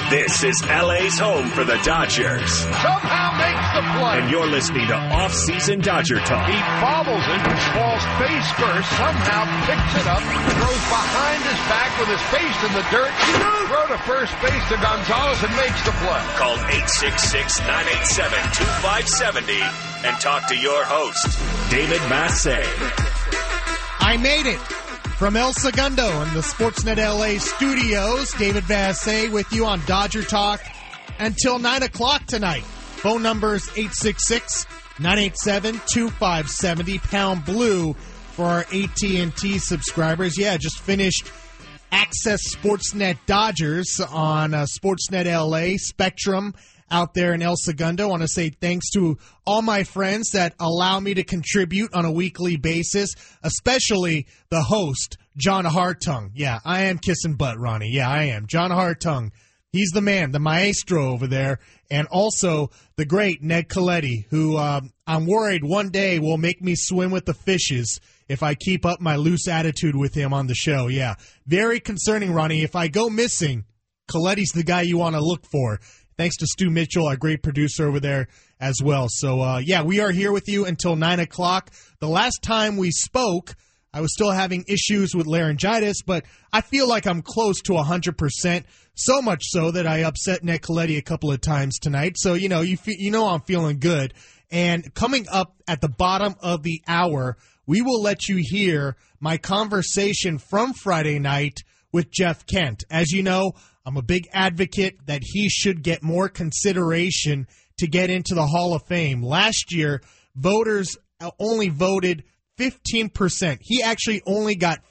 This is LA's home for the Dodgers. Somehow makes the play. And you're listening to Off-Season Dodger Talk. He bobbles it, falls face first, somehow picks it up, throws behind his back with his face in the dirt, throw to first base to Gonzalez and makes the play. Call 866-987-2570 and talk to your host, David Massey. I made it from El Segundo in the Sportsnet LA studios. David Massey with you on Dodger Talk until 9 o'clock tonight. Phone number is 866-987-2570, pound blue for our AT&T subscribers. Yeah, just finished Access Sportsnet Dodgers on Sportsnet LA, Spectrum out there in El Segundo. I want to say thanks to all my friends that allow me to contribute on a weekly basis, especially the host, John Hartung. Yeah, I am kissing butt, Ronnie. Yeah, I am. John Hartung. He's the man, the maestro over there. And also the great Ned Coletti, who I'm worried one day will make me swim with the fishes if I keep up my loose attitude with him on the show. Yeah, very concerning, Ronnie. If I go missing, Coletti's the guy you want to look for. Thanks to Stu Mitchell, our great producer over there as well. So, yeah, we are here with you until 9 o'clock. The last time we spoke, I was still having issues with laryngitis, but I feel like I'm close to 100%, so much so that I upset Ned Coletti a couple of times tonight. So, you know I'm feeling good. And coming up at the bottom of the hour, we will let you hear my conversation from Friday night with Jeff Kent. As you know, I'm a big advocate that he should get more consideration to get into the Hall of Fame. Last year, voters only voted 15%. He actually only got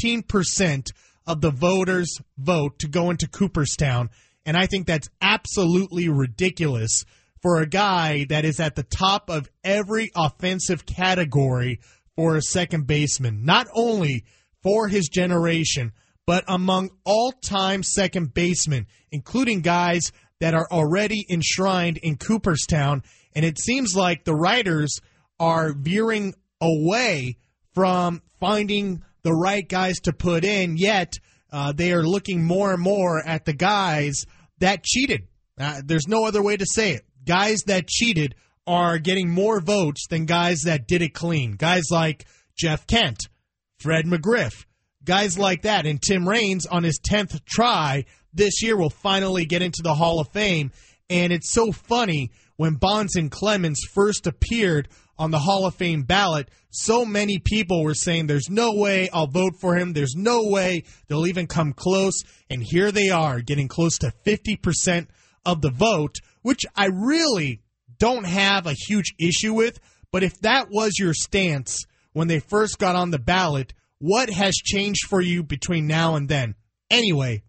15% of the voters' vote to go into Cooperstown, and I think that's absolutely ridiculous for a guy that is at the top of every offensive category for a second baseman, not only for his generation, but among all-time second basemen, including guys that are already enshrined in Cooperstown. And it seems like the writers are veering away from finding the right guys to put in, yet they are looking more and more at the guys that cheated. There's no other way to say it. Guys that cheated are getting more votes than guys that did it clean. Guys like Jeff Kent, Fred McGriff, guys like that. And Tim Raines, on his 10th try this year, will finally get into the Hall of Fame. And it's so funny, when Bonds and Clemens first appeared on the Hall of Fame ballot, so many people were saying, there's no way I'll vote for him. There's no way they'll even come close. And here they are, getting close to 50% of the vote, which I really don't have a huge issue with. But if that was your stance when they first got on the ballot, what has changed for you between now and then? Anyway,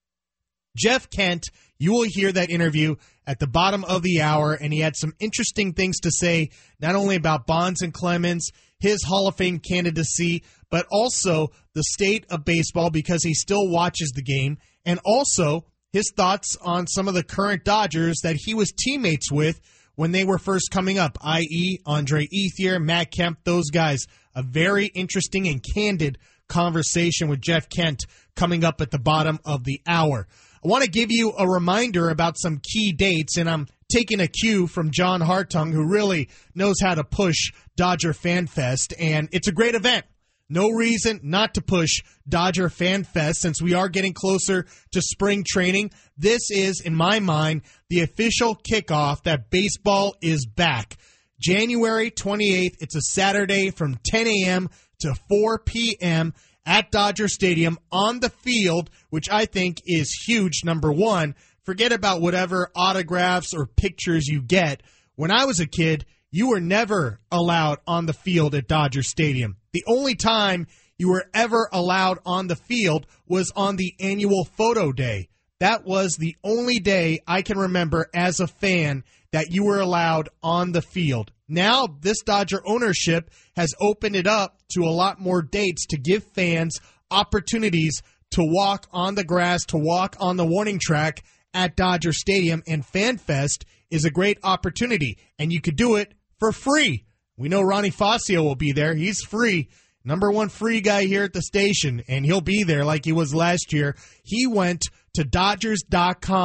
Jeff Kent, you will hear that interview at the bottom of the hour, and he had some interesting things to say, not only about Bonds and Clemens, his Hall of Fame candidacy, but also the state of baseball, because he still watches the game, and also his thoughts on some of the current Dodgers that he was teammates with when they were first coming up, i.e. Andre Ethier, Matt Kemp, those guys. A very interesting and candid conversation with Jeff Kent coming up at the bottom of the hour. I want to give you a reminder about some key dates, and I'm taking a cue from John Hartung, who really knows how to push Dodger Fan Fest, and it's a great event. No reason not to push Dodger Fan Fest since we are getting closer to spring training. This is, in my mind, the official kickoff that baseball is back. January 28th, it's a Saturday from 10 a.m. to 4 p.m. at Dodger Stadium on the field, which I think is huge, number one. Forget about whatever autographs or pictures you get. When I was a kid, you were never allowed on the field at Dodger Stadium. The only time you were ever allowed on the field was on the annual photo day. That was the only day I can remember as a fan that you were allowed on the field. Now, this Dodger ownership has opened it up to a lot more dates to give fans opportunities to walk on the grass, to walk on the warning track at Dodger Stadium, and FanFest is a great opportunity, and you could do it for free. We know Ronnie Fascio will be there. He's free. Number one free guy here at the station, and he'll be there like he was last year. He went to Dodgers.com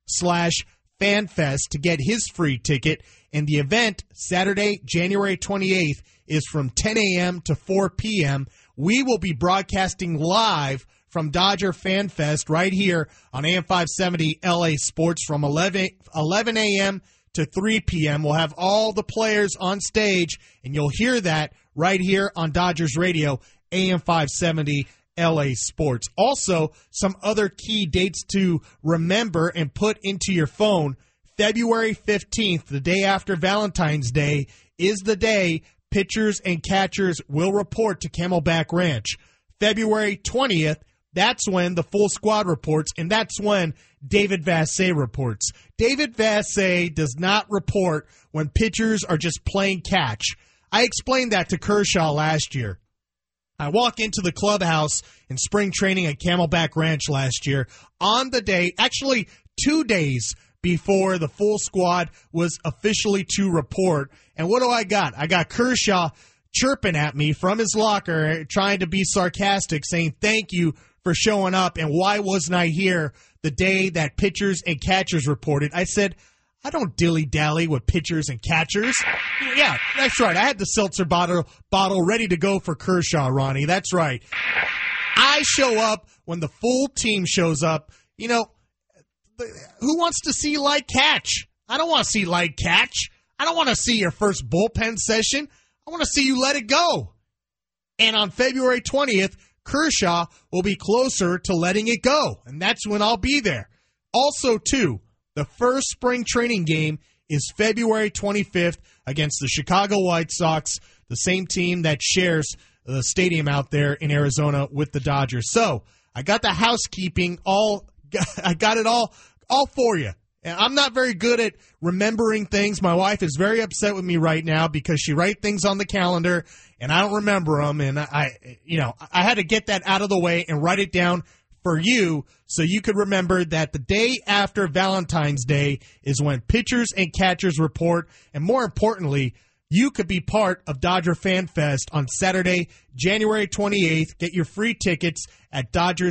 FanFest to get his free ticket. And the event, Saturday, January 28th, is from 10 a.m. to 4 p.m. We will be broadcasting live from Dodger FanFest right here on AM 570 LA Sports from 11 a.m. to 3 p.m. We'll have all the players on stage, and you'll hear that right here on Dodgers Radio, AM 570 LA Sports. Also, some other key dates to remember and put into your phone. February 15th, the day after Valentine's Day, is the day pitchers and catchers will report to Camelback Ranch. February 20th, that's when the full squad reports, and that's when David Vassegh reports. David Vassegh does not report when pitchers are just playing catch. I explained that to Kershaw last year. I walk into the clubhouse in spring training at Camelback Ranch last year on the day, actually 2 days before the full squad was officially to report. And what do I got? I got Kershaw chirping at me from his locker, trying to be sarcastic, saying thank you for showing up, and why wasn't I here the day that pitchers and catchers reported? I said, I don't dilly-dally with pitchers and catchers. Yeah, that's right. I had the seltzer bottle ready to go for Kershaw, Ronnie. That's right. I show up when the full team shows up. You know, who wants to see light catch? I don't want to see light catch. I don't want to see your first bullpen session. I want to see you let it go. And on February 20th, Kershaw will be closer to letting it go, and that's when I'll be there. Also, too, the first spring training game is February 25th against the Chicago White Sox, the same team that shares the stadium out there in Arizona with the Dodgers. So I got the housekeeping I got it all for you. And I'm not very good at remembering things. My wife is very upset with me right now because she writes things on the calendar and I don't remember them. And I had to get that out of the way and write it down for you so you could remember that the day after Valentine's Day is when pitchers and catchers report. And more importantly, you could be part of Dodger Fan Fest on Saturday, January 28th. Get your free tickets at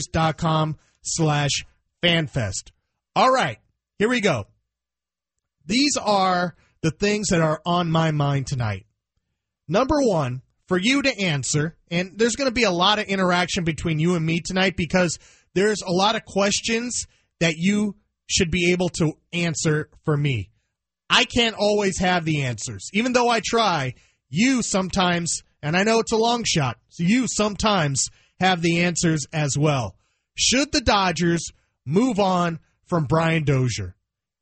Dodgers.com/FanFest. All right. Here we go. These are the things that are on my mind tonight. Number one, for you to answer, and there's going to be a lot of interaction between you and me tonight because there's a lot of questions that you should be able to answer for me. I can't always have the answers. Even though I try, you sometimes, and I know it's a long shot, so you sometimes have the answers as well. Should the Dodgers move on from Brian Dozier?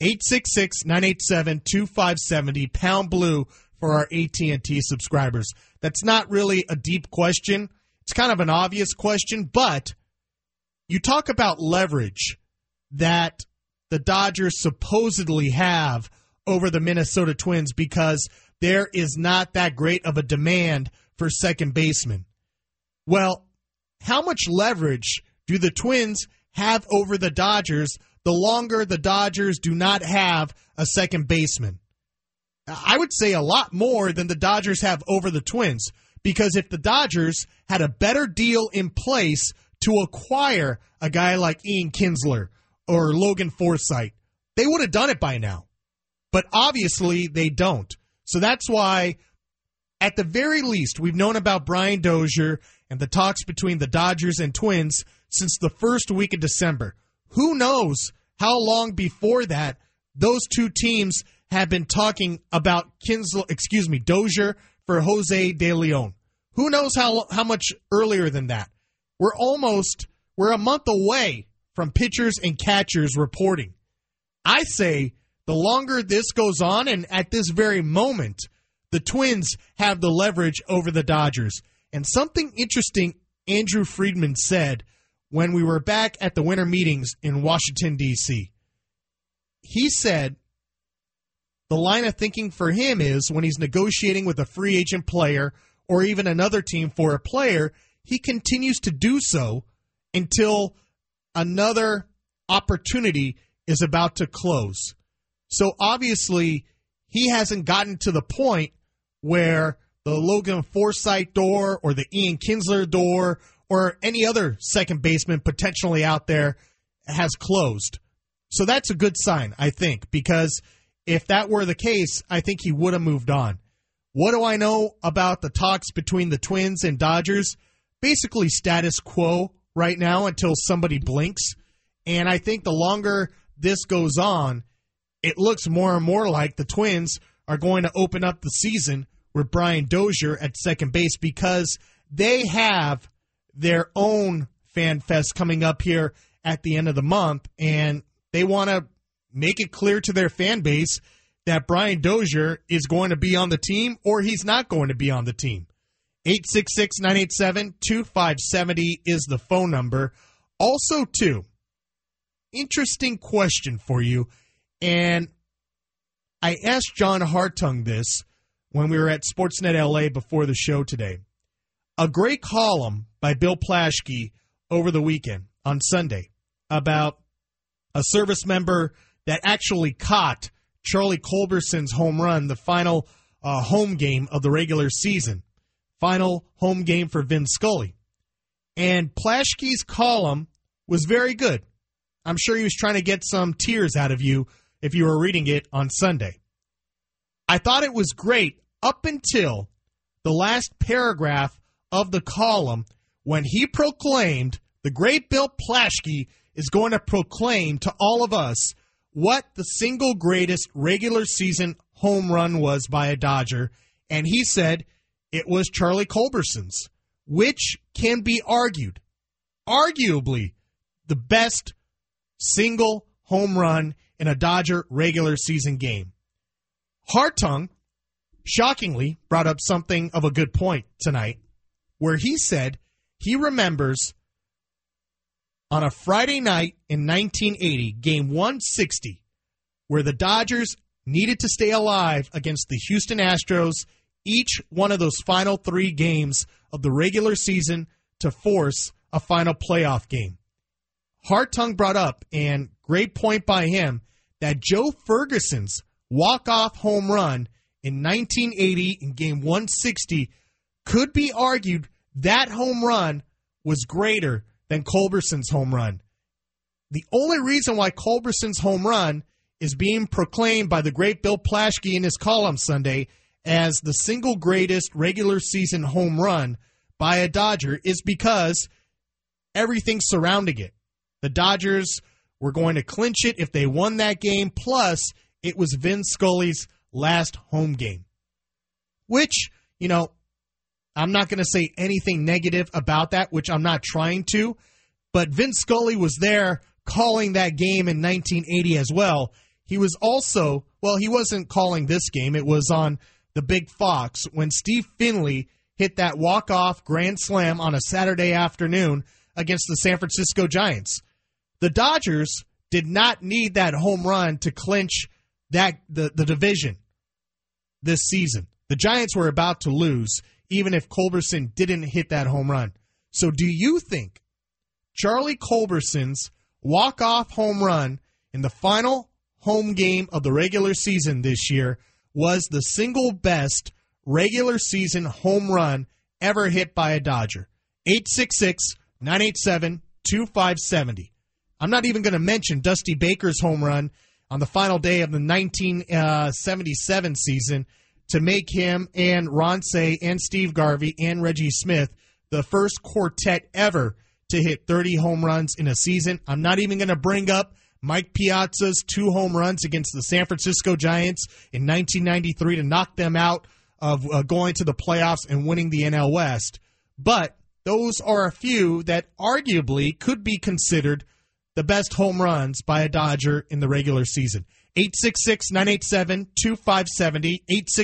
866-987-2570, pound blue for our AT&T subscribers. That's not really a deep question. It's kind of an obvious question, but you talk about leverage that the Dodgers supposedly have over the Minnesota Twins because there is not that great of a demand for second baseman. Well, how much leverage do the Twins have over the Dodgers the longer the Dodgers do not have a second baseman? I would say a lot more than the Dodgers have over the Twins, because if the Dodgers had a better deal in place to acquire a guy like Ian Kinsler or Logan Forsythe, they would have done it by now. But obviously they don't. So that's why, at the very least, we've known about Brian Dozier and the talks between the Dodgers and Twins since the first week of December. Who knows how long before that those two teams have been talking about Dozier for Jose De Leon. Who knows how much earlier than that? We're a month away from pitchers and catchers reporting. I say the longer this goes on, and at this very moment, the Twins have the leverage over the Dodgers. And something interesting Andrew Friedman said when we were back at the winter meetings in Washington, D.C. He said the line of thinking for him is when he's negotiating with a free agent player or even another team for a player, he continues to do so until another opportunity is about to close. So obviously, he hasn't gotten to the point where the Logan Forsythe door or the Ian Kinsler door or any other second baseman potentially out there has closed. So that's a good sign, I think, because if that were the case, I think he would have moved on. What do I know about the talks between the Twins and Dodgers? Basically status quo right now until somebody blinks. And I think the longer this goes on, it looks more and more like the Twins are going to open up the season with Brian Dozier at second base because they have their own fan fest coming up here at the end of the month, and they want to make it clear to their fan base that Brian Dozier is going to be on the team or he's not going to be on the team. 866-987-2570 is the phone number. Also, too, interesting question for you, and I asked John Hartung this when we were at Sportsnet LA before the show today. A great column by Bill Plaschke over the weekend on Sunday about a service member that actually caught Charlie Culberson's home run, the final home game of the regular season, final home game for Vin Scully. And Plaschke's column was very good. I'm sure he was trying to get some tears out of you if you were reading it on Sunday. I thought it was great up until the last paragraph of the column when he proclaimed, the great Bill Plaschke is going to proclaim to all of us what the single greatest regular season home run was by a Dodger, and he said it was Charlie Culberson's, which can be argued, arguably the best single home run in a Dodger regular season game. Hartung, shockingly, brought up something of a good point tonight, where he said he remembers on a Friday night in 1980, game 160, where the Dodgers needed to stay alive against the Houston Astros each one of those final 3 games of the regular season to force a final playoff game. Hartung brought up, and great point by him, that Joe Ferguson's walk-off home run in 1980 in game 160 could be argued that home run was greater than Culberson's home run. The only reason why Culberson's home run is being proclaimed by the great Bill Plaschke in his column Sunday as the single greatest regular season home run by a Dodger is because everything surrounding it. The Dodgers were going to clinch it if they won that game, plus it was Vin Scully's last home game. Which, I'm not going to say anything negative about that, which I'm not trying to, but Vin Scully was there calling that game in 1980 as well. He was also, he wasn't calling this game. It was on the Big Fox when Steve Finley hit that walk-off grand slam on a Saturday afternoon against the San Francisco Giants. The Dodgers did not need that home run to clinch the division this season. The Giants were about to lose, even if Culberson didn't hit that home run. So do you think Charlie Culberson's walk-off home run in the final home game of the regular season this year was the single best regular season home run ever hit by a Dodger? 866-987-2570. I'm not even going to mention Dusty Baker's home run on the final day of the 1977 season to make him and Ron Cey and Steve Garvey and Reggie Smith the first quartet ever to hit 30 home runs in a season. I'm not even going to bring up Mike Piazza's 2 home runs against the San Francisco Giants in 1993 to knock them out of going to the playoffs and winning the NL West. But those are a few that arguably could be considered the best home runs by a Dodger in the regular season. 866-987-2570,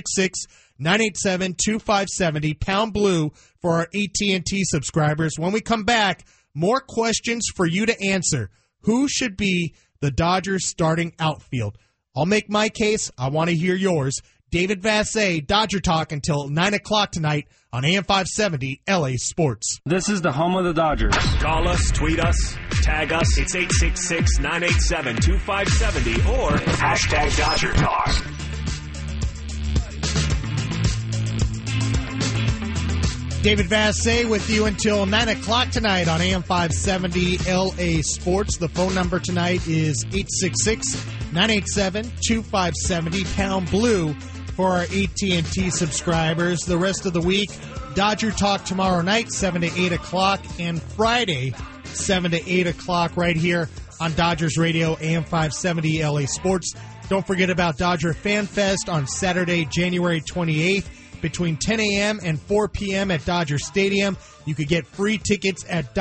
866-987-2570, pound blue for our AT&T subscribers. When we come back, more questions for you to answer. Who should be the Dodgers starting outfield? I'll make my case. I want to hear yours. David Vassegh, Dodger Talk until 9 o'clock tonight on AM 570 LA Sports. This is the home of the Dodgers. Call us, tweet us, tag us. It's 866-987-2570 or hashtag Dodger Talk. David Vassay with you until 9 o'clock tonight on AM 570 LA Sports. The phone number tonight is 866-987-2570, pound blue for our AT&T subscribers. The rest of the week, Dodger Talk tomorrow night, 7 to 8 o'clock, and Friday, 7 to 8 o'clock right here on Dodgers Radio, AM 570 LA Sports. Don't forget about Dodger Fan Fest on Saturday, January 28th. Between 10 a.m. and 4 p.m. at Dodger Stadium. You could get free tickets at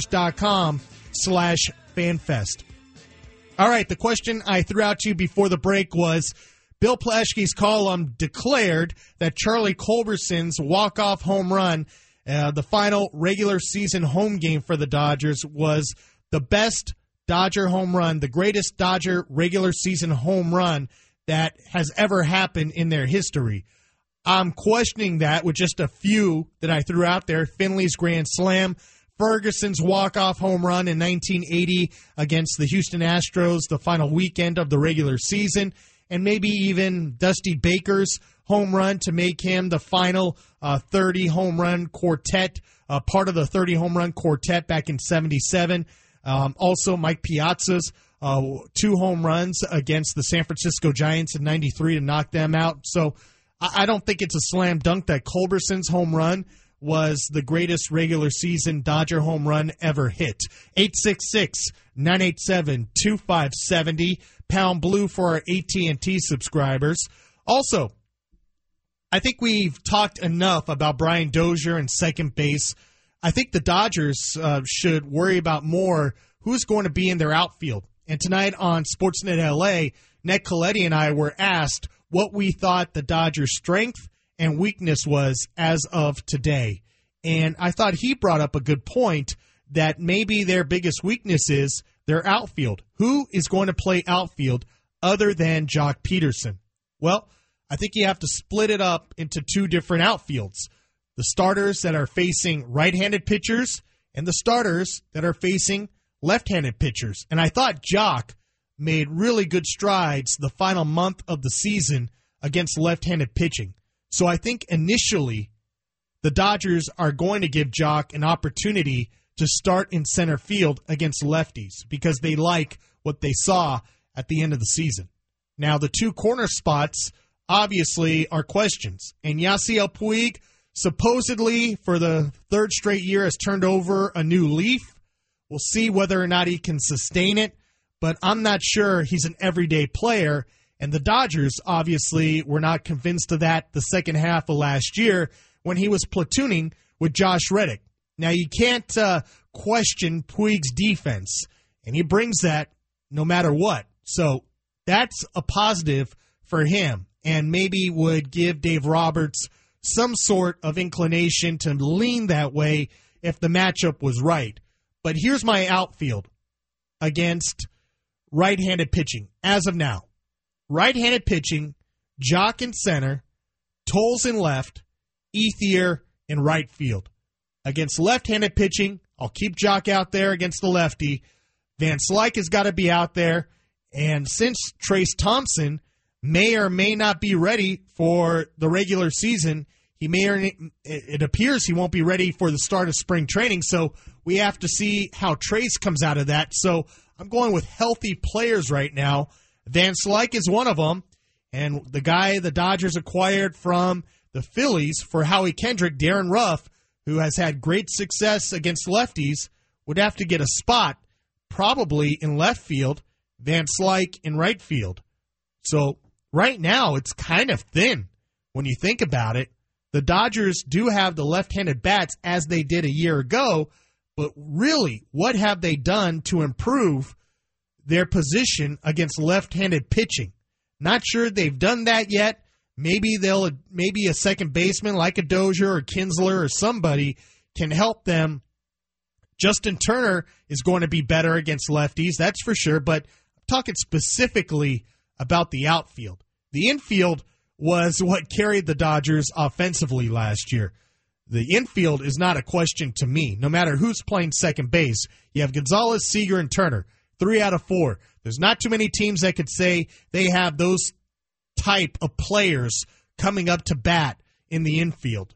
Dodgers.com/FanFest. All right, the question I threw out to you before the break was, Bill Plaschke's column declared that Charlie Culberson's walk-off home run, the final regular season home game for the Dodgers, was the best Dodger home run, the greatest Dodger regular season home run that has ever happened in their history. I'm questioning that with just a few that I threw out there. Finley's grand slam, Ferguson's walk-off home run in 1980 against the Houston Astros, the final weekend of the regular season, and maybe even Dusty Baker's home run to make him the final 30 home run quartet, part of the 30 home run quartet back in 77. Also, Mike Piazza's 2 home runs against the San Francisco Giants in 93 to knock them out. So I don't think it's a slam dunk that Culberson's home run was the greatest regular season Dodger home run ever hit. 866-987-2570, pound blue for our AT&T subscribers. Also, I think we've talked enough about Brian Dozier and second base. I think the Dodgers should worry about more who's going to be in their outfield. And tonight on Sportsnet LA, Ned Colletti and I were asked what we thought the Dodgers' strength and weakness was as of today. And I thought he brought up a good point that maybe their biggest weakness is their outfield. Who is going to play outfield other than Jock Peterson? Well, I think you have to split it up into 2 different outfields. The starters that are facing right-handed pitchers and the starters that are facing left-handed pitchers. And I thought Jock made really good strides the final month of the season against left-handed pitching. So I think initially the Dodgers are going to give Jock an opportunity to start in center field against lefties because they like what they saw at the end of the season. Now, the 2 corner spots obviously are questions. And Yasiel Puig supposedly for the 3rd straight year has turned over a new leaf. We'll see whether or not he can sustain it. But I'm not sure he's an everyday player, and the Dodgers obviously were not convinced of that the second half of last year when he was platooning with Josh Reddick. Now, you can't question Puig's defense, and he brings that no matter what. So that's a positive for him, and maybe would give Dave Roberts some sort of inclination to lean that way if the matchup was right. But here's my outfield against right-handed pitching as of now. Right-handed pitching, Jock in center, Toles in left, Ethier in right field. Against left-handed pitching, I'll keep Jock out there against the lefty. Van Slyke has got to be out there. And since Trace Thompson may or may not be ready for the regular season, it appears he won't be ready for the start of spring training. So we have to see how Trace comes out of that. So I'm going with healthy players right now. Van Slyke is one of them. And the guy the Dodgers acquired from the Phillies for Howie Kendrick, Darren Ruff, who has had great success against lefties, would have to get a spot probably in left field, Van Slyke in right field. So right now it's kind of thin when you think about it. The Dodgers do have the left-handed bats as they did a year ago, but really, what have they done to improve their position against left-handed pitching? Not sure they've done that yet. Maybe a second baseman like a Dozier or Kinsler or somebody can help them. Justin Turner is going to be better against lefties, that's for sure, but I'm talking specifically about the outfield. The infield was what carried the Dodgers offensively last year. The infield is not a question to me. No matter who's playing second base, you have Gonzalez, Seager, and Turner. 3 out of 4. There's not too many teams that could say they have those type of players coming up to bat in the infield.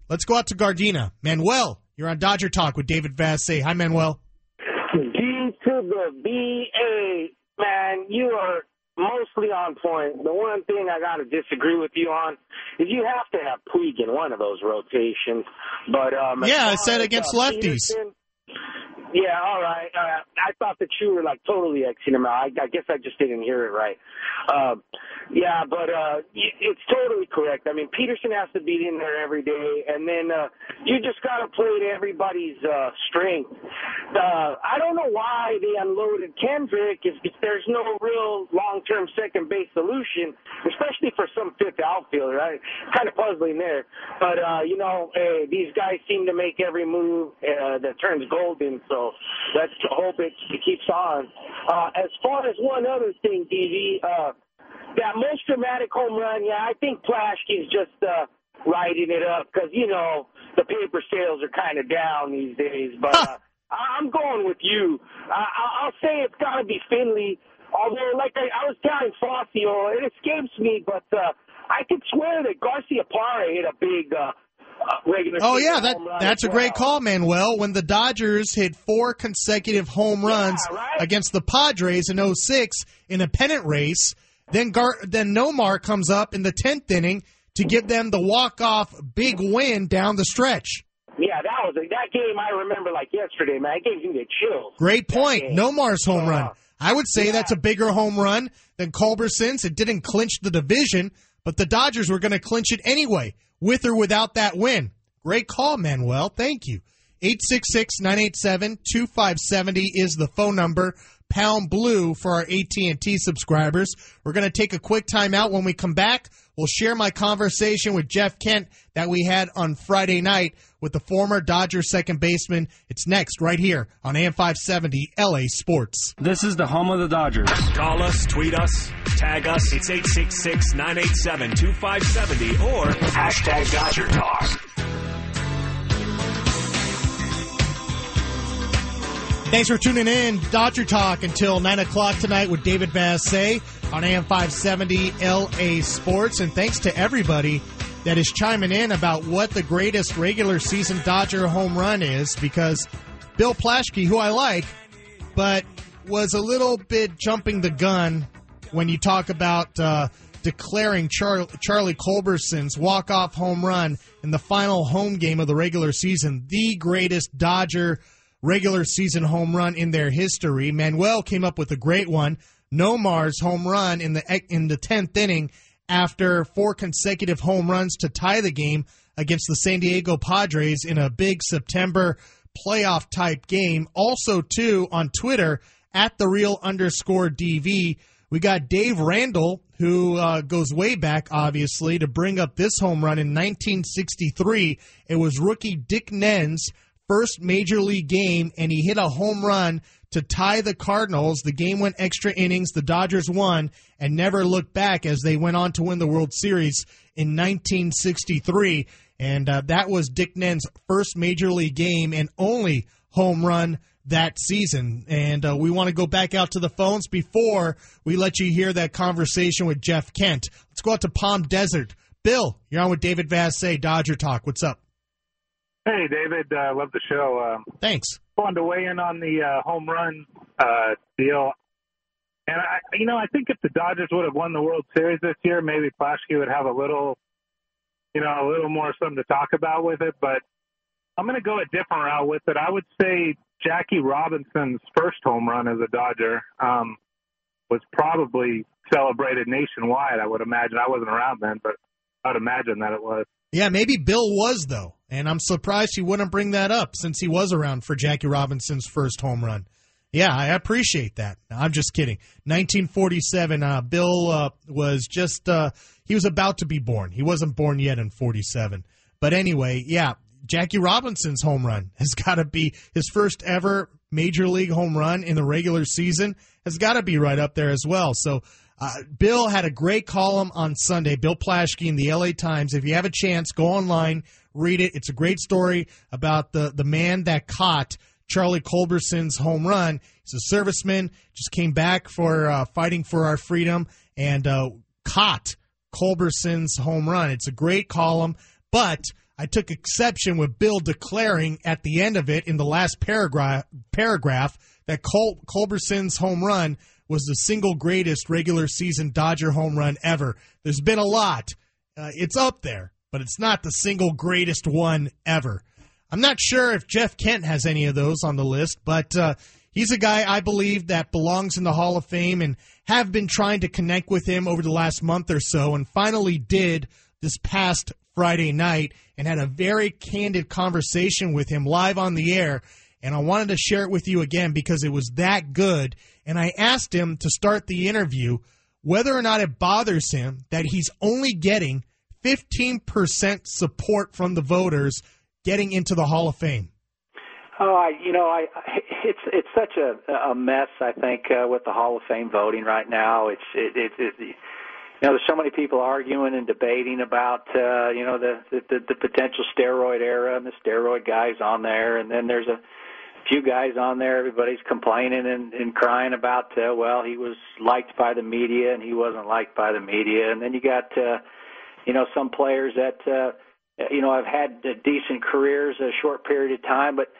Let's go out to Gardena. Manuel, you're on Dodger Talk with David Vassegh. Hi, Manuel. D to the B-A, man, you are mostly on point. The one thing I got to disagree with you on is you have to have Puig in one of those rotations. But yeah, I said against lefties. Peterson, yeah, all right. I thought that you were like totally Xing him out. I guess I just didn't hear it right. Yeah, but it's totally correct. I mean, Peterson has to be in there every day, and then you just got to play to everybody's strength. I don't know why they unloaded Kendrick if there's no real long-term second base solution, especially for some fifth outfielder. Kind of puzzling there. But, these guys seem to make every move that turns golden, so let's hope it keeps on. As far as one other thing, DV, that most dramatic home run, yeah, I think Plaschke's just riding it up because, the paper sales are kind of down these days. But I'm going with you. I'll say it's got to be Finley, although, like I was telling Fazio, it escapes me, but I could swear that Garcia Parra hit a big regular Oh, yeah, home run that's a great call, Manuel. When the Dodgers hit 4 consecutive home runs against the Padres in 2006 in a pennant race, then Nomar comes up in the 10th inning to give them the walk-off big win down the stretch. Yeah, that game I remember like yesterday, man. It gave me the chills. Great point. Nomar's home run. I would say that's a bigger home run than Culberson's. It didn't clinch the division, but the Dodgers were going to clinch it anyway, with or without that win. Great call, Manuel. Thank you. 866-987-2570 is the phone number. Pound blue for our AT&T subscribers. We're going to take a quick timeout. When we come back, we'll share my conversation with Jeff Kent that we had on Friday night with the former Dodger second baseman. It's next right here on AM 570 LA Sports. This is the home of the Dodgers. Call us, tweet us, tag us. It's 866-987-2570 or hashtag Dodger Talk. Thanks for tuning in. Dodger Talk until 9 o'clock tonight with David Vassegh on AM 570 LA Sports. And thanks to everybody that is chiming in about what the greatest regular season Dodger home run is, because Bill Plaschke, who I like, but was a little bit jumping the gun when you talk about declaring Charlie Culberson's walk-off home run in the final home game of the regular season the greatest Dodger regular season home run in their history. Manuel came up with a great one. Nomar's home run in the 10th inning after 4 consecutive home runs to tie the game against the San Diego Padres in a big September playoff type game. Also, too, on Twitter at @thereal_DV, we got Dave Randall, who goes way back, obviously, to bring up this home run in 1963. It was rookie Dick Nen's first major league game, and he hit a home run to tie the Cardinals. The game went extra innings. The Dodgers won and never looked back as they went on to win the World Series in 1963. And that was Dick Nen's first major league game and only home run that season. And we want to go back out to the phones before we let you hear that conversation with Jeff Kent. Let's go out to Palm Desert. Bill, you're on with David Vassegh, Dodger Talk. What's up? Hey, David. Love the show. Thanks. Wanted to weigh in on the home run deal. And, I think if the Dodgers would have won the World Series this year, maybe Plaschke would have a little more something to talk about with it. But I'm going to go a different route with it. I would say Jackie Robinson's first home run as a Dodger was probably celebrated nationwide, I would imagine. I wasn't around then, but I would imagine that it was. Yeah, maybe Bill was, though. And I'm surprised he wouldn't bring that up since he was around for Jackie Robinson's first home run. Yeah, I appreciate that. No, I'm just kidding. 1947, Bill was just he was about to be born. He wasn't born yet in 47. But anyway, yeah, Jackie Robinson's home run has got to be his first ever major league home run in the regular season. Has got to be right up there as well. So Bill had a great column on Sunday, Bill Plaschke in the LA Times. If you have a chance, go online, read it. It's a great story about the man that caught Charlie Culberson's home run. He's a serviceman, just came back for fighting for our freedom, and caught Culberson's home run. It's a great column, but I took exception with Bill declaring at the end of it in the last paragraph that Culberson's home run was the single greatest regular season Dodger home run ever. There's been a lot. It's up there, but it's not the single greatest one ever. I'm not sure if Jeff Kent has any of those on the list, but he's a guy I believe that belongs in the Hall of Fame and have been trying to connect with him over the last month or so and finally did this past Friday night and had a very candid conversation with him live on the air. And I wanted to share it with you again because it was that good. And I asked him to start the interview whether or not it bothers him that he's only getting 15% support from the voters getting into the Hall of Fame. Oh, it's such a mess. I think with the Hall of Fame voting right now, there's so many people arguing and debating about the potential steroid era and the steroid guys on there, and then there's a few guys on there. Everybody's complaining and crying about he was liked by the media and he wasn't liked by the media, and then you got some players that have had decent careers a short period of time, but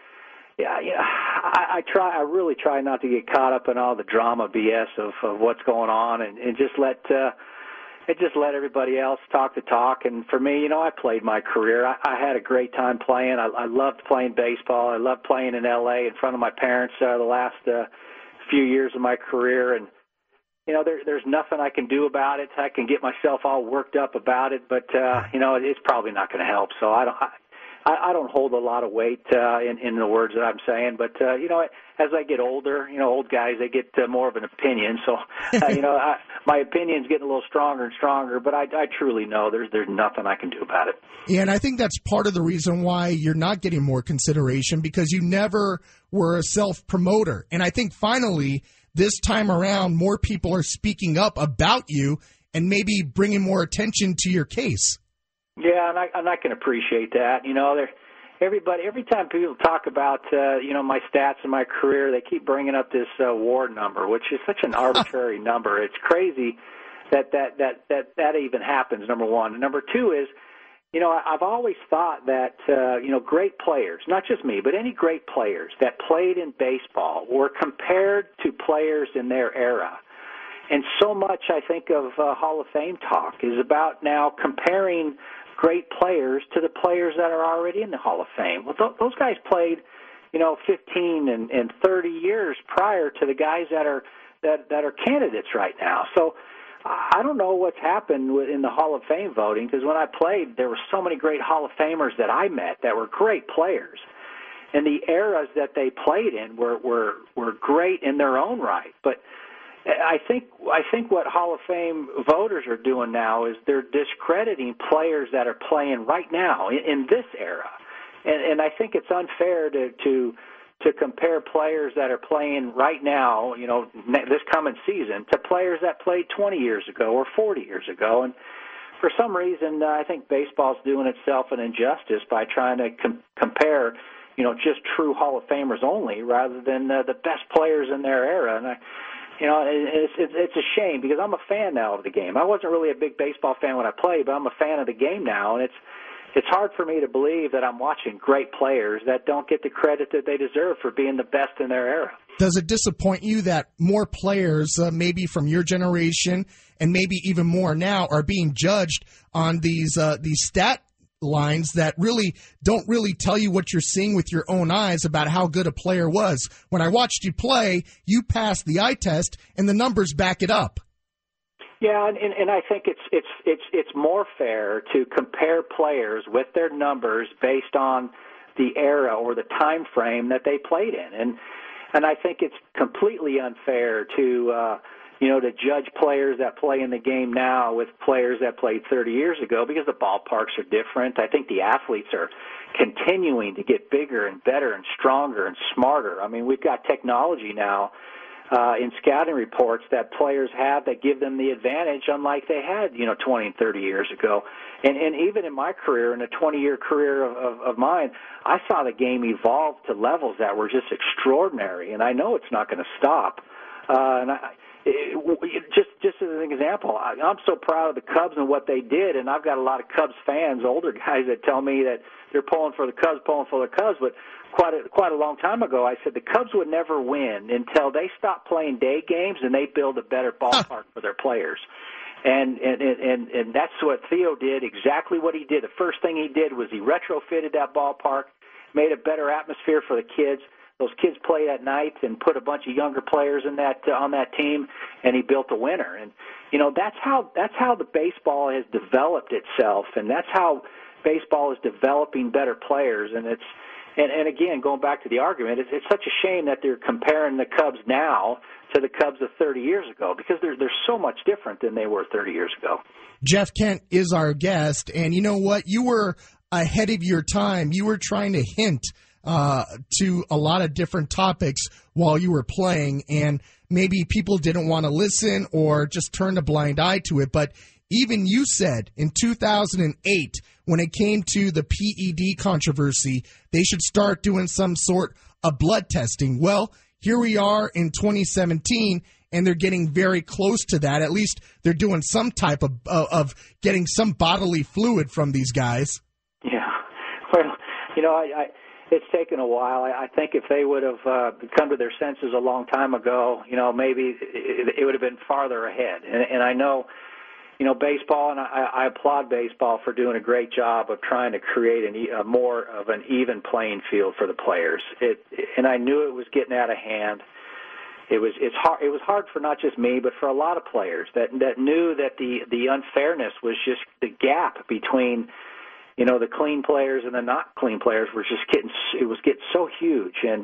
I really try not to get caught up in all the drama BS of what's going on and just let everybody else talk the talk. And for me, I played my career. I had a great time playing. I loved playing baseball. I loved playing in L.A. in front of my parents the last few years of my career. And there's nothing I can do about it. I can get myself all worked up about it, but it's probably not going to help. So I don't hold a lot of weight in the words that I'm saying. But as I get older, old guys, they get more of an opinion. So my opinion's getting a little stronger and stronger. But I truly know there's nothing I can do about it. Yeah, and I think that's part of the reason why you're not getting more consideration, because you never were a self-promoter. And I think finally, this time around, more people are speaking up about you and maybe bringing more attention to your case. Yeah, and I can appreciate that. Every time people talk about my stats in my career, they keep bringing up this WAR number, which is such an arbitrary number. It's crazy that even happens. Number one, and number two is, I've always thought that great players, not just me, but any great players that played in baseball were compared to players in their era. And so much, I think, of Hall of Fame talk is about now comparing great players to the players that are already in the Hall of Fame. Well, those guys played, 15 and 30 years prior to the guys that are candidates right now. So I don't know what's happened in the Hall of Fame voting, because when I played, there were so many great Hall of Famers that I met that were great players. And the eras that they played in were great in their own right. But I think what Hall of Fame voters are doing now is they're discrediting players that are playing right now in this era, and I think it's unfair to compare players that are playing right now, this coming season, to players that played 20 years ago or 40 years ago. And for some reason, I think baseball's doing itself an injustice by trying to compare, just true Hall of Famers only, rather than the best players in their era. And it's a shame, because I'm a fan now of the game. I wasn't really a big baseball fan when I played, but I'm a fan of the game now, and it's hard for me to believe that I'm watching great players that don't get the credit that they deserve for being the best in their era. Does it disappoint you that more players, maybe from your generation and maybe even more now, are being judged on these stat lines that really don't really tell you what you're seeing with your own eyes about how good a player was? When I watched you play, you passed the eye test, and the numbers back it up. Yeah, and I think it's more fair to compare players with their numbers based on the era or the time frame that they played in, and I think it's completely unfair to to judge players that play in the game now with players that played 30 years ago, because the ballparks are different. I think the athletes are continuing to get bigger and better and stronger and smarter. I mean, we've got technology now in scouting reports that players have that give them the advantage, unlike they had, 20 and 30 years ago. And even in my career, in a 20-year career of mine, I saw the game evolve to levels that were just extraordinary, and I know it's not going to stop. Just as an example. I'm so proud of the Cubs and what they did, and I've got a lot of Cubs fans, older guys, that tell me that they're pulling for the Cubs, but quite a long time ago, I said the Cubs would never win until they stop playing day games and they build a better ballpark for their players. And that's what Theo did, exactly what he did. The first thing he did was he retrofitted that ballpark, made a better atmosphere for the kids. Those kids played at night and put a bunch of younger players in that on that team, and he built a winner. And that's how the baseball has developed itself, and that's how baseball is developing better players. And and again, going back to the argument, it's such a shame that they're comparing the Cubs now to the Cubs of 30 years ago, because they're so much different than they were 30 years ago. Jeff Kent is our guest, and you know what? You were ahead of your time. You were trying to hint to a lot of different topics while you were playing, and maybe people didn't want to listen or just turned a blind eye to it. But even you said in 2008, when it came to the PED controversy, they should start doing some sort of blood testing. Well, here we are in 2017, and they're getting very close to that. At least they're doing some type of getting some bodily fluid from these guys. Yeah. Well, it's taken a while. I think if they would have come to their senses a long time ago, maybe it would have been farther ahead. And I know, baseball, and I applaud baseball for doing a great job of trying to create more of an even playing field for the players. And I knew it was getting out of hand. It was hard for not just me, but for a lot of players that knew that the unfairness was just the gap between the clean players and the not clean players was getting so huge. And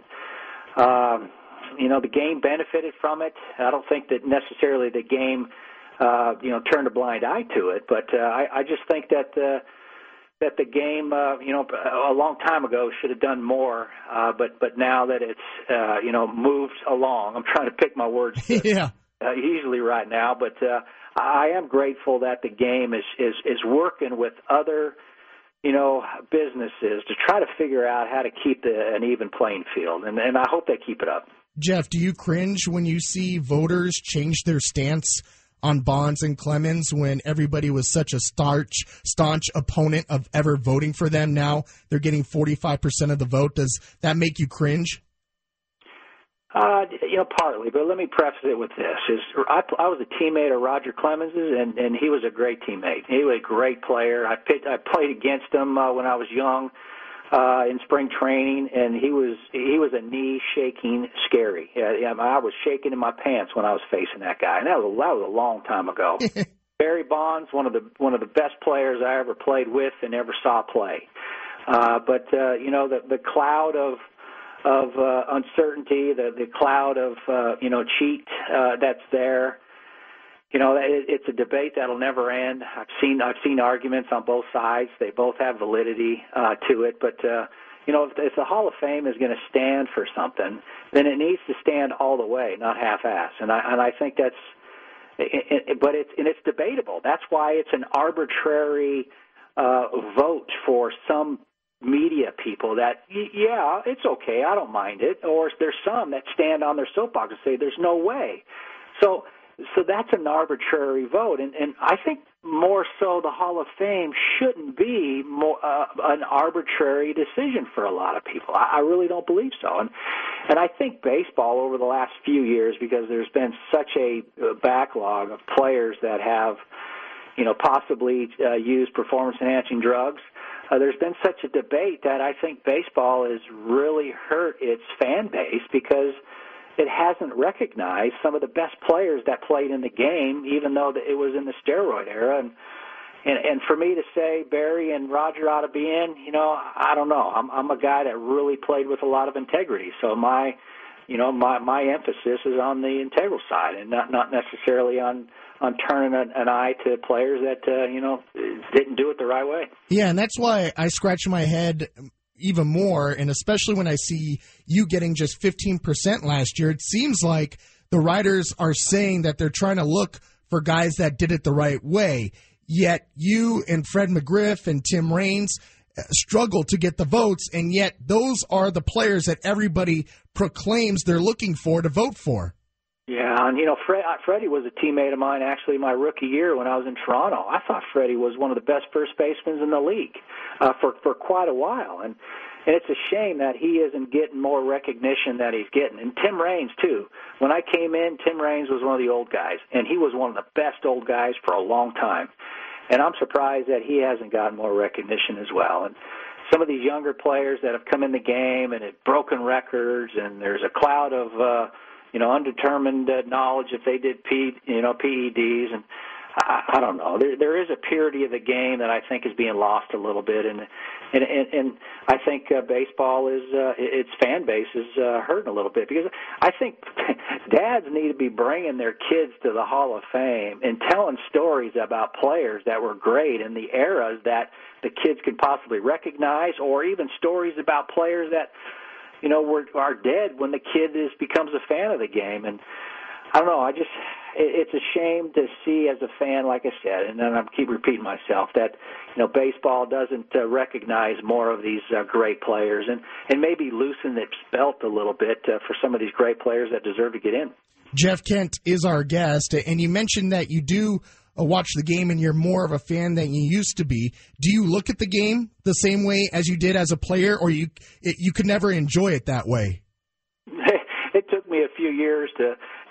the game benefited from it. I don't think that necessarily the game turned a blind eye to it, but I just think that the game a long time ago should have done more, but now that it's moved along, I'm trying to pick my words easily right now, but I am grateful that the game is working with other businesses to try to figure out how to keep an even playing field, and I hope they keep it up. Jeff, do you cringe when you see voters change their stance on Bonds and Clemens when everybody was such a staunch opponent of ever voting for them? Now they're getting 45% of the vote. Does that make you cringe? Partly, but let me preface it with this: I was a teammate of Roger Clemens's, and he was a great teammate. He was a great player. I played against him when I was young in spring training, and he was a knee shaking scary. I was shaking in my pants when I was facing that guy, and that was a long time ago. Barry Bonds, one of the best players I ever played with and ever saw play. But the cloud of uncertainty, the cloud of cheat that's there. It's a debate that'll never end. I've seen arguments on both sides. They both have validity to it. But if the Hall of Fame is going to stand for something, then it needs to stand all the way, not half-ass. And I think that's. But it's debatable. That's why it's an arbitrary vote for some media people that, it's okay, I don't mind it. Or there's some that stand on their soapbox and say there's no way. So that's an arbitrary vote. And I think more so the Hall of Fame shouldn't be an arbitrary decision for a lot of people. I really don't believe so. And I think baseball over the last few years, because there's been such a backlog of players that have, possibly used performance-enhancing drugs, there's been such a debate that I think baseball has really hurt its fan base because it hasn't recognized some of the best players that played in the game, even though it was in the steroid era. And for me to say Barry and Roger ought to be in, I don't know. I'm a guy that really played with a lot of integrity, so my emphasis is on the integral side and not necessarily on turning an eye to players that didn't do it the right way. Yeah, and that's why I scratch my head even more, and especially when I see you getting just 15% last year. It seems like the writers are saying that they're trying to look for guys that did it the right way, yet you and Fred McGriff and Tim Raines struggle to get the votes, and yet those are the players that everybody proclaims they're looking for to vote for. Yeah, and Freddie was a teammate of mine actually my rookie year when I was in Toronto. I thought Freddie was one of the best first basemen in the league for quite a while, and it's a shame that he isn't getting more recognition that he's getting. And Tim Raines too. When I came in, Tim Raines was one of the old guys, and he was one of the best old guys for a long time. And I'm surprised that he hasn't gotten more recognition as well. And some of these younger players that have come in the game and have broken records, and there's a cloud of undetermined knowledge if they did PEDs, and I don't know. There is a purity of the game that I think is being lost a little bit, and I think baseball is its fan base is hurting a little bit, because I think dads need to be bringing their kids to the Hall of Fame and telling stories about players that were great in the eras that the kids could possibly recognize, or even stories about players that are dead when the kid becomes a fan of the game. And I don't know, it's a shame to see as a fan, like I said, and then I keep repeating myself, that baseball doesn't recognize more of these great players, and maybe loosen its belt a little bit for some of these great players that deserve to get in. Jeff Kent is our guest, and you mentioned that you do watch the game and you're more of a fan than you used to be. Do you look at the game the same way as you did as a player, or you could never enjoy it that way? It took me a few years to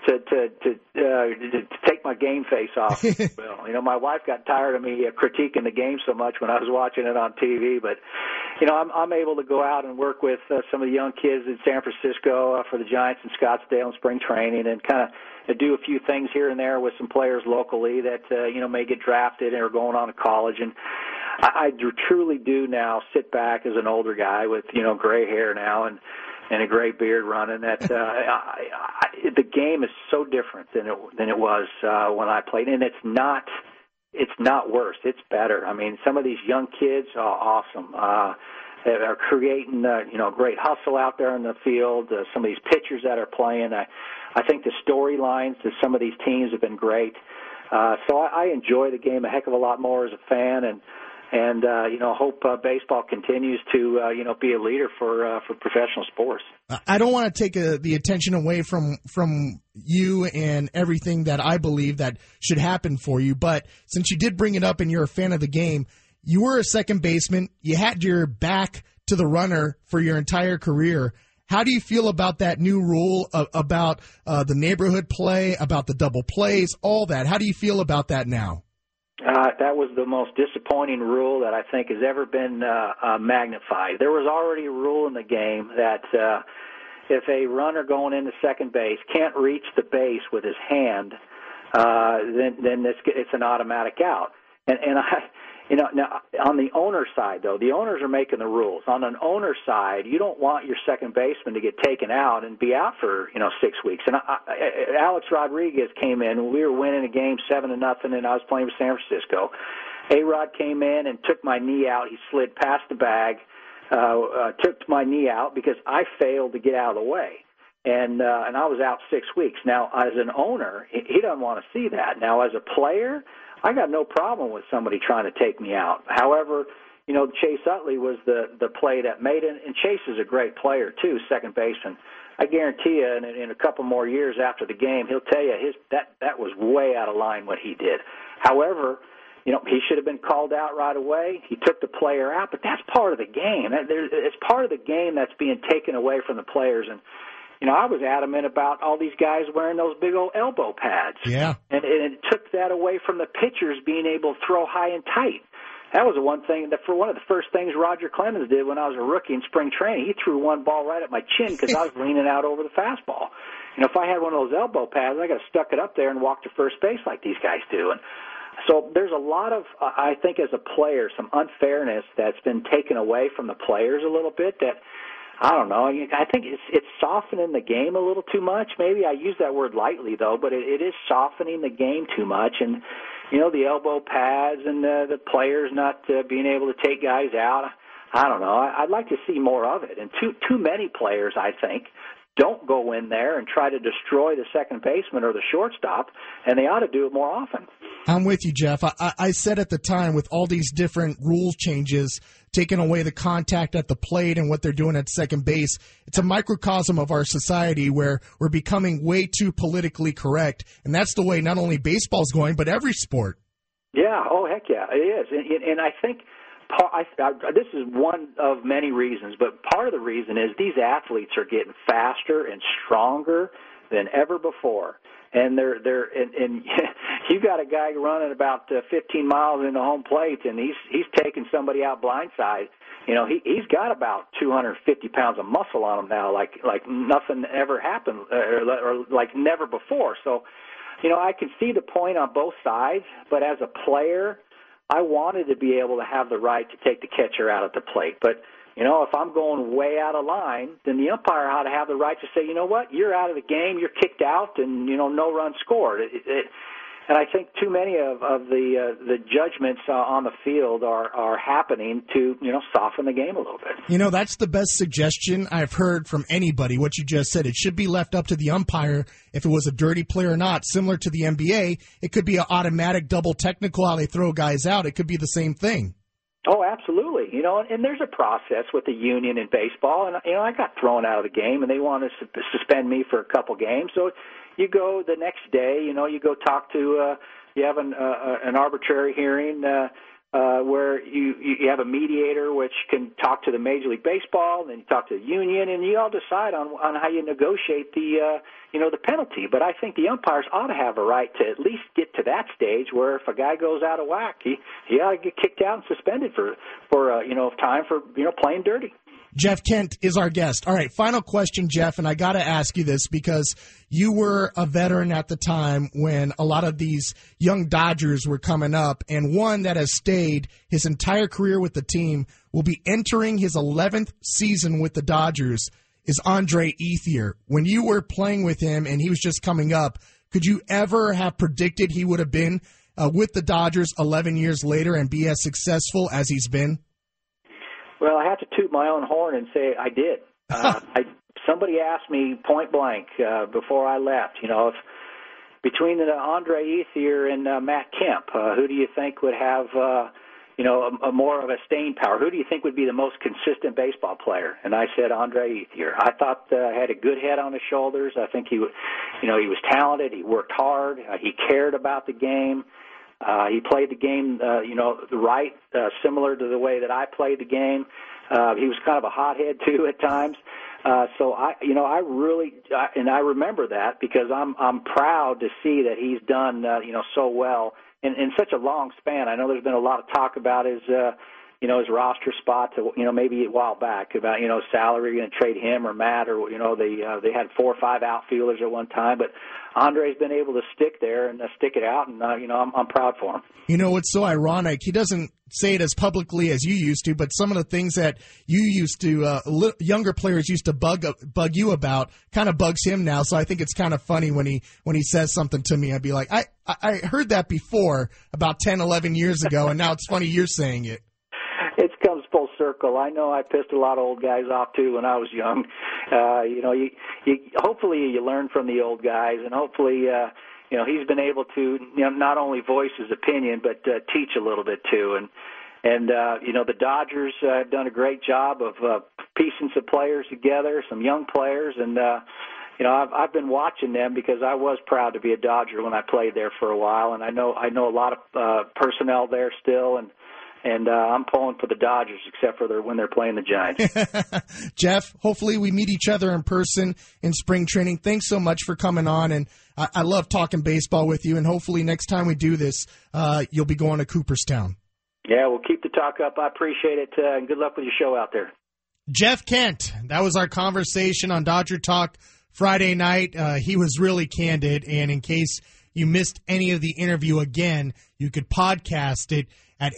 take my game face off. Well, my wife got tired of me critiquing the game so much when I was watching it on TV. But I'm able to go out and work with some of the young kids in San Francisco for the Giants in Scottsdale in spring training, and kind of do a few things here and there with some players locally that may get drafted or going on to college. And I truly do now sit back as an older guy with gray hair now and a gray beard running, that the game is so different than it was when I played, and it's not worse. It's better. I mean, some of these young kids are awesome. Are creating great hustle out there in the field. Some of these pitchers that are playing, I think the storylines to some of these teams have been great. So I enjoy the game a heck of a lot more as a fan, and hope baseball continues to be a leader for professional sports. I don't want to take the attention away from you and everything that I believe that should happen for you, but since you did bring it up and you're a fan of the game, you were a second baseman. You had your back to the runner for your entire career. How do you feel about that new rule, about the neighborhood play, about the double plays, all that? How do you feel about that now? That was the most disappointing rule that I think has ever been magnified. There was already a rule in the game that if a runner going into second base can't reach the base with his hand, then it's an automatic out. And now on the owner side, though, the owners are making the rules. On an owner side, you don't want your second baseman to get taken out and be out for 6 weeks. And Alex Rodriguez came in. We were winning a game 7-0, and I was playing with San Francisco. A-Rod came in and took my knee out. He slid past the bag, took my knee out because I failed to get out of the way. And I was out 6 weeks. Now, as an owner, he doesn't want to see that. Now, as a player, I got no problem with somebody trying to take me out. However, Chase Utley was the play that made it, and Chase is a great player too, second baseman. I guarantee you, in a couple more years after the game, he'll tell you that was way out of line what he did. However, he should have been called out right away. He took the player out, but that's part of the game. It's part of the game that's being taken away from the players. And I was adamant about all these guys wearing those big old elbow pads. Yeah. And it took that away from the pitchers being able to throw high and tight. That was one of the first things Roger Clemens did when I was a rookie in spring training. He threw one ball right at my chin because I was leaning out over the fastball. If I had one of those elbow pads, I got to stuck it up there and walk to first base like these guys do. And so there's a lot of, I think as a player, some unfairness that's been taken away from the players a little bit that, I don't know. I think it's softening the game a little too much. Maybe I use that word lightly, though, but it is softening the game too much. And, the elbow pads and the players not being able to take guys out, I don't know. I'd like to see more of it. And too many players, I think, don't go in there and try to destroy the second baseman or the shortstop, and they ought to do it more often. I'm with you, Jeff. I said at the time, with all these different rule changes, taking away the contact at the plate and what they're doing at second base, it's a microcosm of our society where we're becoming way too politically correct. And that's the way not only baseball's going, but every sport. Yeah. Oh, heck yeah, it is. And I think this is one of many reasons, but part of the reason is these athletes are getting faster and stronger than ever before. And and you got a guy running about 15 miles into home plate, and he's taking somebody out blindside. You know, he's got about 250 pounds of muscle on him now, like nothing ever happened, or like never before. So, you know, I can see the point on both sides, but as a player, I wanted to be able to have the right to take the catcher out at the plate. But, you know, if I'm going way out of line, then the umpire ought to have the right to say, you know what, you're out of the game, you're kicked out, and, you know, no run scored. And I think too many of the judgments on the field are happening to, you know, soften the game a little bit. You know, that's the best suggestion I've heard from anybody, what you just said. It should be left up to the umpire if it was a dirty play or not. Similar to the NBA, it could be an automatic double technical how they throw guys out. It could be the same thing. Oh, absolutely. You know, and there's a process with the union in baseball. And, you know, I got thrown out of the game, and they wanted to suspend me for a couple games. So you go the next day, you know, you go talk to, you have an arbitrary hearing where you have a mediator which can talk to the Major League Baseball, and then you talk to the union, and you all decide on how you negotiate the, you know, the penalty. But I think the umpires ought to have a right to at least get to that stage where if a guy goes out of whack, he ought to get kicked out and suspended for you know, time for, you know, playing dirty. Jeff Kent is our guest. All right, final question, Jeff, and I got to ask you this because you were a veteran at the time when a lot of these young Dodgers were coming up, and one that has stayed his entire career with the team, will be entering his 11th season with the Dodgers, is Andre Ethier. When you were playing with him and he was just coming up, could you ever have predicted he would have been with the Dodgers 11 years later and be as successful as he's been? Well, I have to toot my own horn and say I did. Somebody asked me point blank before I left, you know, if between Andre Ethier and Matt Kemp, who do you think would have, you know, a more of a staying power? Who do you think would be the most consistent baseball player? And I said Andre Ethier. I thought had a good head on his shoulders. I think he was talented. He worked hard. He cared about the game. He played the game, you know, right, similar to the way that I played the game. He was kind of a hothead too at times. So I remember that because I'm proud to see that he's done, you know, so well in such a long span. I know there's been a lot of talk about his, you know, his roster spot, you know, maybe a while back about, you know, salary and trade him or Matt, or, you know, they had 4 or 5 outfielders at one time, but Andre's been able to stick there and stick it out, and, you know, I'm proud for him. You know, it's so ironic. He doesn't say it as publicly as you used to, but some of the things that you used to, younger players used to bug you about, kind of bugs him now. So I think it's kind of funny when he says something to me. I'd be like, I heard that before about 10, 11 years ago, and now it's funny you're saying it. It comes full circle. I know I pissed a lot of old guys off too when I was young. You know, you hopefully you learn from the old guys, and hopefully you know, he's been able to, you know, not only voice his opinion but teach a little bit too. And you know, the Dodgers have done a great job of piecing some players together, some young players, and you know, I've been watching them because I was proud to be a Dodger when I played there for a while, and I know a lot of personnel there still, and I'm pulling for the Dodgers, except for when they're playing the Giants. Jeff, hopefully we meet each other in person in spring training. Thanks so much for coming on, and I love talking baseball with you, and hopefully next time we do this, you'll be going to Cooperstown. Yeah, we'll keep the talk up. I appreciate it, and good luck with your show out there. Jeff Kent, that was our conversation on Dodger Talk Friday night. He was really candid, and in case you missed any of the interview again, you could podcast it at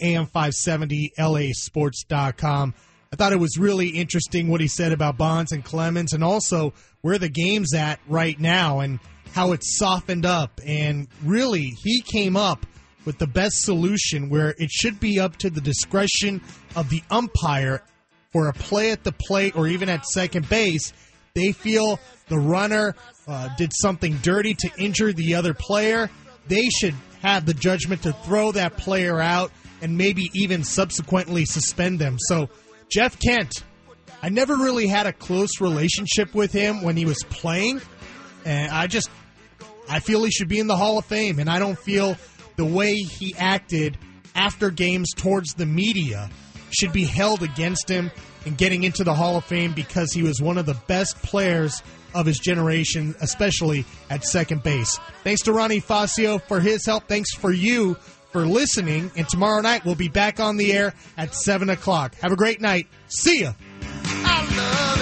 AM570LAsports.com. I thought it was really interesting what he said about Bonds and Clemens, and also where the game's at right now and how it's softened up. And really, he came up with the best solution where it should be up to the discretion of the umpire for a play at the plate or even at second base. They feel the runner did something dirty to injure the other player. They should have the judgment to throw that player out and maybe even subsequently suspend them. So, Jeff Kent, I never really had a close relationship with him when he was playing, and I feel he should be in the Hall of Fame, and I don't feel the way he acted after games towards the media should be held against him in getting into the Hall of Fame, because he was one of the best players of his generation, especially at second base. Thanks to Ronnie Fascio for his help. Thanks for you for listening. And tomorrow night we'll be back on the air at 7 o'clock. Have a great night. See ya. I love